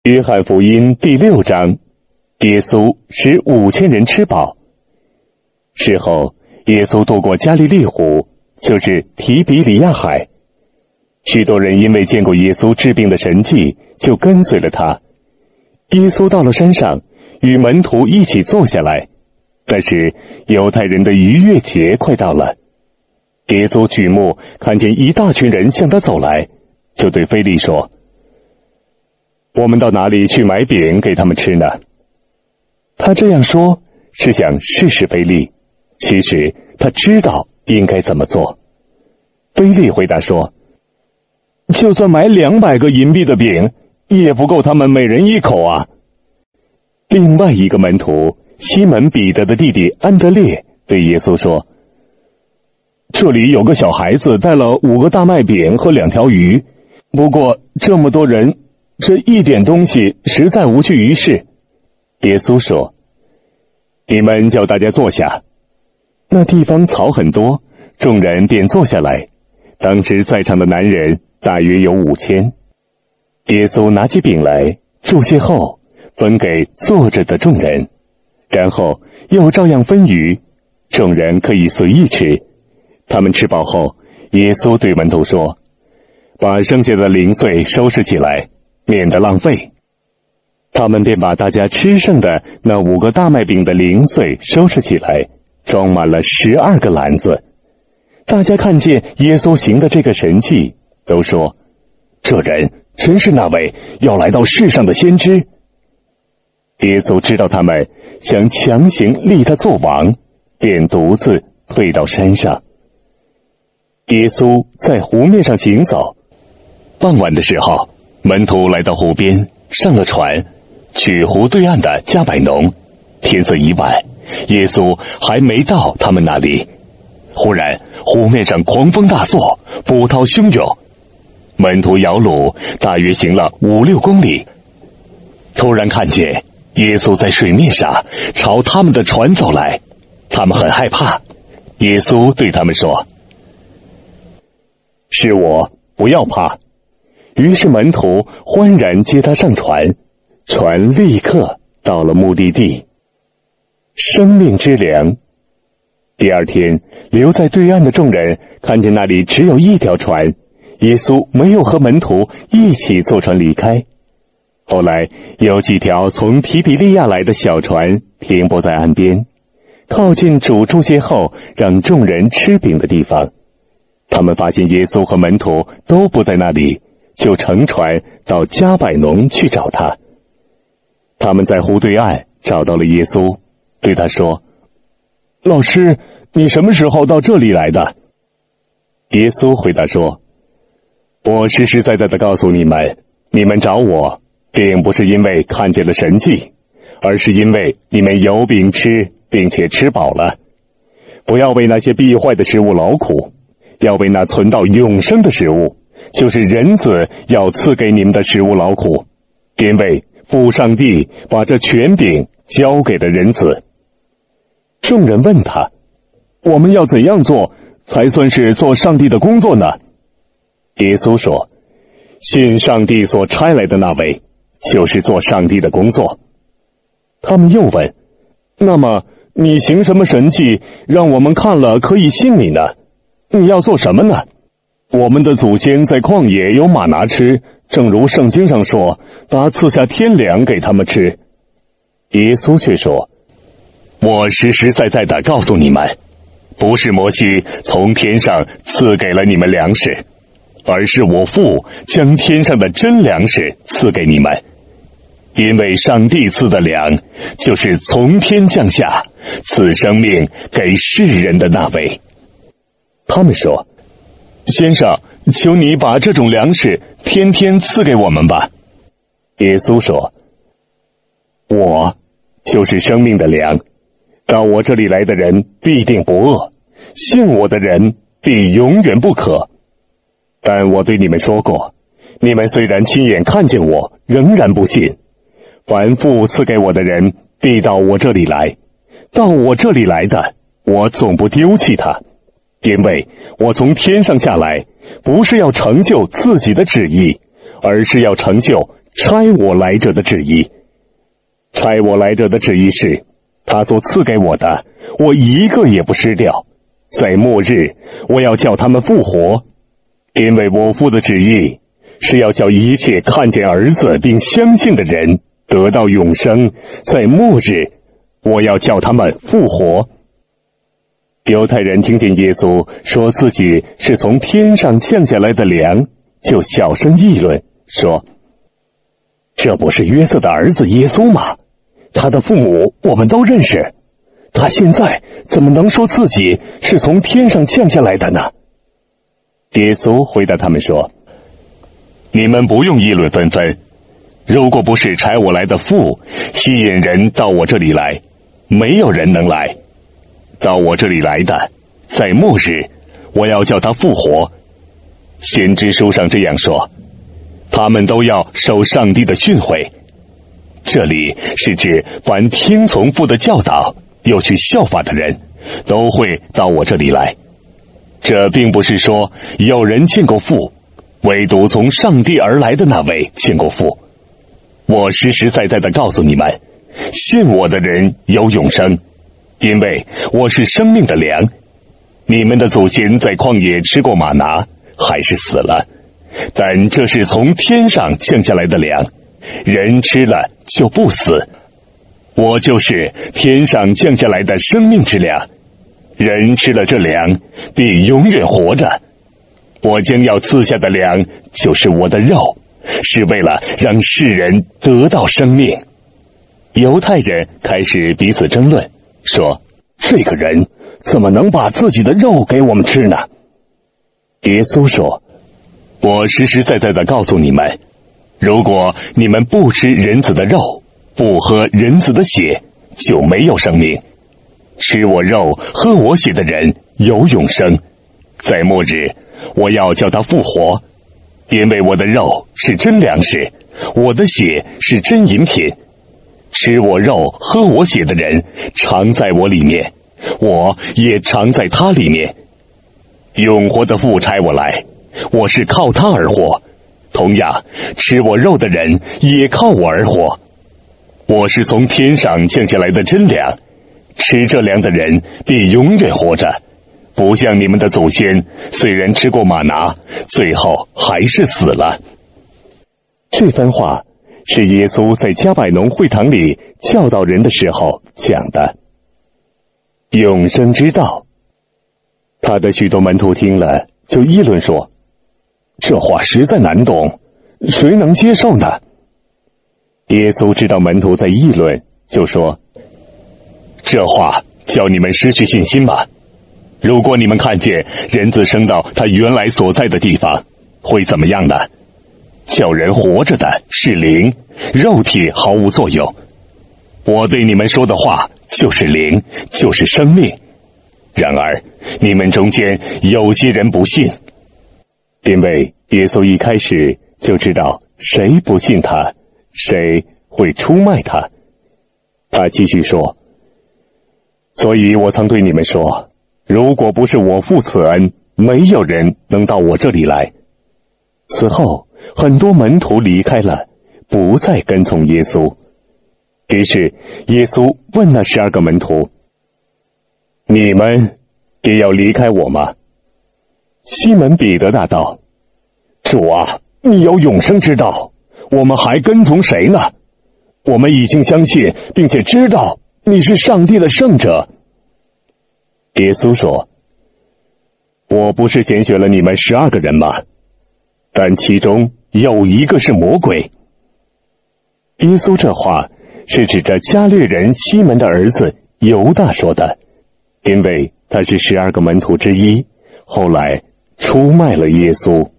约翰福音第6章，耶稣使5000人吃饱。事后，耶稣渡过加利利湖，就是提比里亚海。许多人因为见过耶稣治病的神迹，就跟随了他。耶稣到了山上，与门徒一起坐下来。但是犹太人的逾越节快到了，耶稣举目看见一大群人向他走来，就对腓力说：“我们到哪里去买饼给他们吃呢？”他这样说是想试试腓力，其实他知道应该怎么做。腓力回答说：“就算买200个银币的饼，也不够他们每人1口啊。”另外一个门徒西门彼得的弟弟安德烈对耶稣说：“这里有个小孩子带了5个大麦饼和2条鱼，不过这么多人，这一点东西实在无济于事。”耶稣说：“你们叫大家坐下。”那地方草很多，众人便坐下来。当时在场的男人大约有5000。耶稣拿起饼来，祝谢后，分给坐着的众人，然后又照样分鱼，众人可以随意吃。他们吃饱后，耶稣对门徒说：“把剩下的零碎收拾起来，免得浪费。”他们便把大家吃剩的那5个大麦饼的零碎收拾起来，装满了12个篮子。大家看见耶稣行的这个神迹，都说：“这人真是那位要来到世上的先知。”耶稣知道他们想强行立他做王，便独自退到山上。耶稣在湖面上行走。傍晚的时候，门徒来到湖边，上了船，去湖对岸的加百农。天色已晚，耶稣还没到他们那里。忽然湖面上狂风大作，波涛汹涌，门徒摇橹，大约行了5-6公里。突然看见耶稣在水面上朝他们的船走来，他们很害怕。耶稣对他们说：“是我，不要怕。”于是门徒欢然接他上船，船立刻到了目的地。生命之粮。第二天，留在对岸的众人看见那里只有一条船，耶稣没有和门徒一起坐船离开。后来有几条从提比利亚来的小船停泊在岸边，靠近主祝谢后让众人吃饼的地方。他们发现耶稣和门徒都不在那里，就乘船到加百农去找他。他们在湖对岸找到了耶稣，对他说：“老师，你什么时候到这里来的？”耶稣回答说：“我实实在在的告诉你们，你们找我，并不是因为看见了神迹，而是因为你们有饼吃，并且吃饱了。不要为那些必坏的食物劳苦，要为那存到永生的食物，就是人子要赐给你们的食物劳苦，因为父上帝把这权柄交给了人子。”众人问他：“我们要怎样做才算是做上帝的工作呢？”耶稣说：“信上帝所差来的那位，就是做上帝的工作。”他们又问：“那么你行什么神迹，让我们看了可以信你呢？你要做什么呢？我们的祖先在旷野有玛拿吃，正如圣经上说，他赐下天粮给他们吃。”耶稣却说：“我实实在在的告诉你们，不是摩西从天上赐给了你们粮食，而是我父将天上的真粮食赐给你们。因为上帝赐的粮，就是从天降下，赐生命给世人的那位。”他们说：“先生，求你把这种粮食天天赐给我们吧。”耶稣说：“我就是生命的粮，到我这里来的人必定不饿，信我的人必永远不渴。但我对你们说过，你们虽然亲眼看见我，仍然不信。凡父赐给我的人必到我这里来，到我这里来的，我总不丢弃他。因为我从天上下来，不是要成就自己的旨意，而是要成就差我来者的旨意。差我来者的旨意是，他所赐给我的，我一个也不失掉。在末日，我要叫他们复活，因为我父的旨意是要叫一切看见儿子并相信的人得到永生。在末日，我要叫他们复活。犹太人听见耶稣说自己是从天上降下来的粮，就小声议论，说：这不是约瑟的儿子耶稣吗？他的父母我们都认识，他现在怎么能说自己是从天上降下来的呢？耶稣回答他们说：你们不用议论纷纷，如果不是差我来的父吸引人到我这里来，没有人能来。到我这里来的，在末日，我要叫他复活。先知书上这样说，他们都要受上帝的训诲。这里是指凡听从父的教导又去效法的人，都会到我这里来。这并不是说有人见过父，唯独从上帝而来的那位见过父。我实实在在地告诉你们，信我的人有永生，因为我是生命的粮。你们的祖先在旷野吃过玛拿，还是死了，但这是从天上降下来的粮，人吃了就不死。我就是天上降下来的生命之粮，人吃了这粮必永远活着。我将要赐下的粮就是我的肉，是为了让世人得到生命。犹太人开始彼此争论，说：这个人怎么能把自己的肉给我们吃呢？耶稣说：我实实在在地告诉你们，如果你们不吃人子的肉，不喝人子的血，就没有生命。吃我肉喝我血的人有永生。在末日，我要叫他复活，因为我的肉是真粮食，我的血是真饮品。吃我肉喝我血的人常在我里面，我也常在他里面。永活的父差我来，我是靠他而活，同样吃我肉的人也靠我而活。我是从天上降下来的真粮，吃这粮的人必永远活着，不像你们的祖先，虽然吃过玛拿，最后还是死了。这番话是耶稣在加百农会堂里教导人的时候讲的。永生之道，他的许多门徒听了就议论说：这话实在难懂，谁能接受呢？耶稣知道门徒在议论，就说：这话叫你们失去信心吧。如果你们看见人子升到他原来所在的地方，会怎么样呢？叫人活着的是灵，肉体毫无作用。我对你们说的话就是灵，就是生命。然而你们中间有些人不信。因为耶稣一开始就知道谁不信他，谁会出卖他。他继续说：所以我曾对你们说，如果不是我父慈恩，没有人能到我这里来。此后很多门徒离开了，不再跟从耶稣。于是耶稣问那12个门徒：你们也要离开我吗？西门彼得答道：主啊，你有永生之道，我们还跟从谁呢？我们已经相信并且知道你是上帝的圣者。耶稣说：我不是拣选了你们12个人吗？但其中有一个是魔鬼。耶稣这话是指着加略人西门的儿子犹大说的，因为他是12个门徒之一，后来出卖了耶稣。